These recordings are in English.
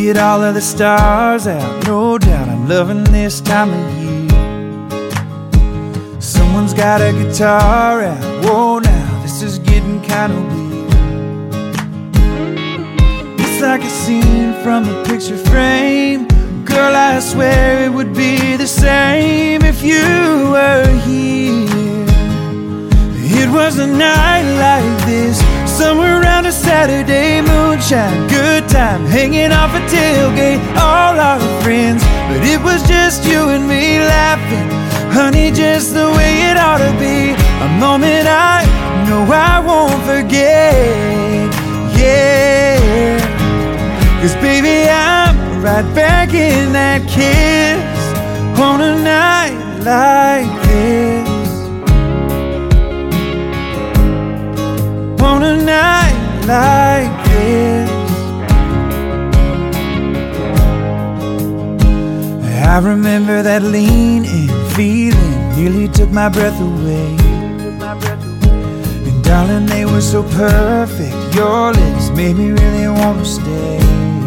get all of the stars out. No doubt I'm loving this time of year. Someone's got a guitar out. Whoa, now this is getting kind of weird. It's like a scene from a picture frame. Girl, I swear it would be the same if you were here. It was a night like this, somewhere around a Saturday, moonshine, good time, hanging off a tailgate, all our friends. But it was just you and me laughing, honey, just the way it ought to be. A moment I know I won't forget, yeah. 'Cause baby, I'm right back in that kiss on a night like this. On a night like this. I remember that lean-in feeling nearly took my breath away. And darling, they were so perfect. Your lips made me really want to stay.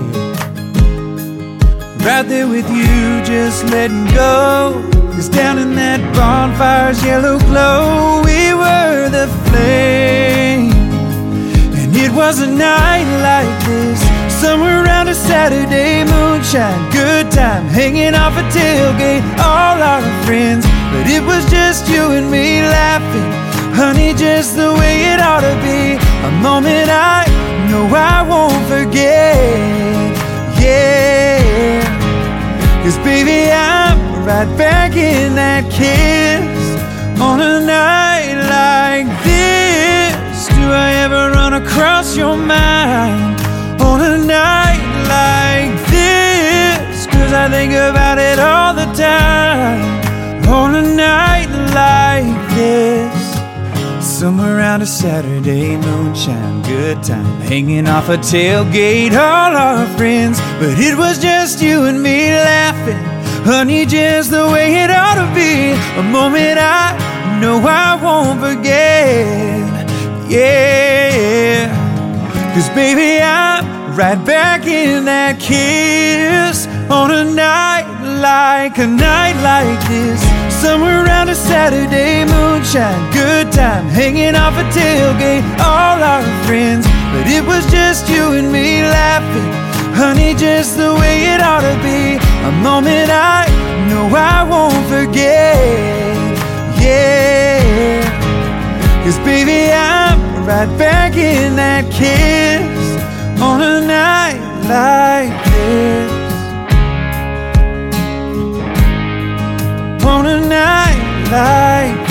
Right there with you, just letting go. 'Cause down in that bonfire's yellow glow, we were the flame. And it was a night like this, somewhere around a Saturday, moonshine, good time, hanging off a tailgate, all our friends. But it was just you and me laughing, honey, just the way it ought to be. A moment I know I won't forget, yeah. 'Cause baby, I'm right back in that kiss on a night like this. Do I ever run across your mind on a night like this? 'Cause I think about it all the time on a night like this. Somewhere around a Saturday, moonshine, good time, hanging off a tailgate, all our friends. But it was just you and me laughing, honey, just the way it ought to be. A moment I know I won't forget, yeah. 'Cause baby, I'm right back in that kiss on a night like this. Somewhere around a Saturday, moonshine, good time, hanging off a tailgate, all our friends. But it was just you and me laughing, honey, just the way it ought to be. A moment I know I won't forget, yeah. 'Cause baby, I'm right back in that kiss on a night like this. On a night like